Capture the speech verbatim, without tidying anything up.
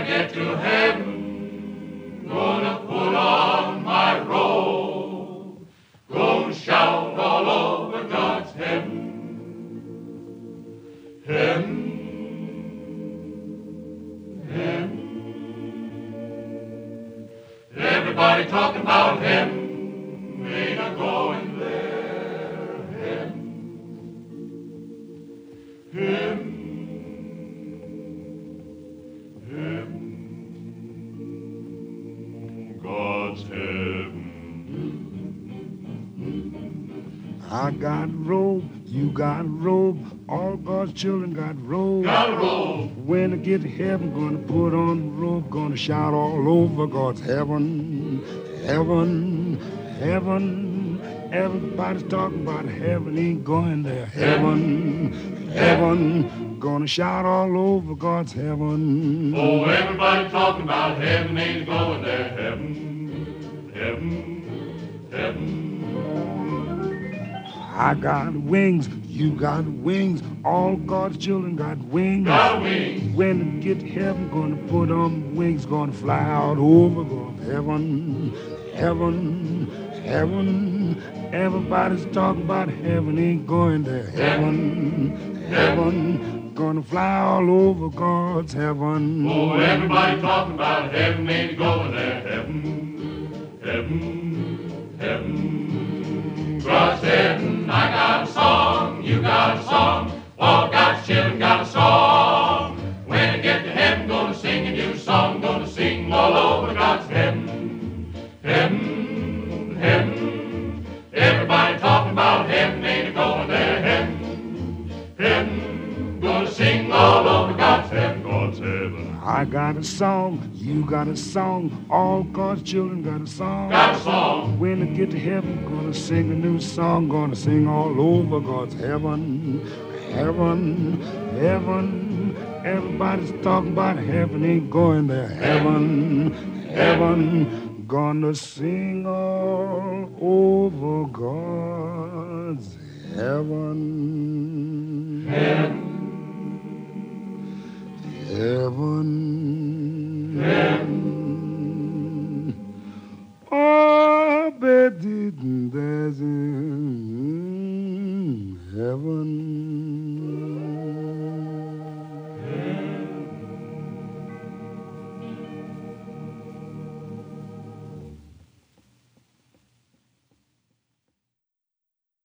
I get to heaven, gonna put on my robe, gonna shout all over God's heaven. Heaven, heaven. Everybody talking about heaven, ain't a going there. Heaven, heaven, heaven, God's heaven. I got robe, you got robe, all God's children got robe. Got a robe. When I get to heaven, gonna put on robe, gonna shout all over God's heaven, heaven, heaven. Everybody's talking about heaven, ain't going there. Heaven, heaven, gonna shout all over God's heaven. Oh, everybody talking about heaven, ain't going there. Heaven, heaven, heaven. I got wings, you got wings, all God's children got wings. Got wings. When I get to heaven, gonna put on wings, gonna fly out over God's heaven, heaven, heaven. Everybody's talking about heaven, ain't going there. Heaven, heaven, gonna fly all over God's heaven. Oh, everybody talking about heaven, ain't going there. Heaven, heaven, heaven. God's heaven, I got a song, you got a song, all God's children got a song. When I get to heaven, gonna sing a new song, gonna sing all over God's heaven, heaven, heaven. Everybody talking about heaven, ain't going there. Heaven, heaven, gonna sing all over God's heaven, God's heaven. I got a song, you got a song, all God's children got a song. Got a song. When I get to heaven, gonna sing a new song, gonna sing all over God's heaven, heaven, heaven. Everybody's talking about heaven, ain't going there. Heaven, heaven, gonna sing all over God's heaven.